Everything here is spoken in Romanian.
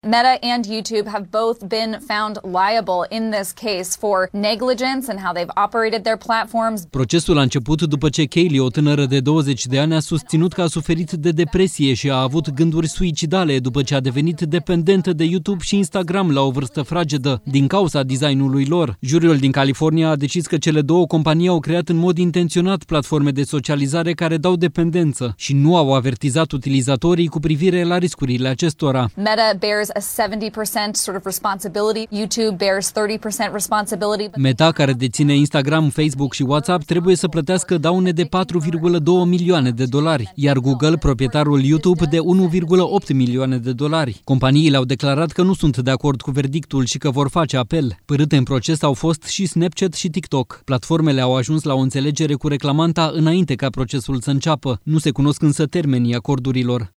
Meta and YouTube have both been found liable in this case for negligence and how they've operated their platforms. Procesul a început după ce Kaylee, o tânără de 20 de ani, a susținut că a suferit de depresie și a avut gânduri suicidale după ce a devenit dependentă de YouTube și Instagram la o vârstă fragedă, din cauza designului lor. Juriul din California a decis că cele două companii au creat în mod intenționat platforme de socializare care dau dependență și nu au avertizat utilizatorii cu privire la riscurile acestora. Meta bears a 70% sort of responsibility. YouTube bears 30% responsibility. Meta, care deține Instagram, Facebook și WhatsApp, trebuie să plătească daune de 4,2 milioane de dolari, iar Google, proprietarul YouTube, de 1,8 milioane de dolari. Companiile au declarat că nu sunt de acord cu verdictul și că vor face apel. Părâte în proces au fost și Snapchat și TikTok. Platformele au ajuns la o înțelegere cu reclamanta înainte ca procesul să înceapă. Nu se cunosc însă termenii acordurilor.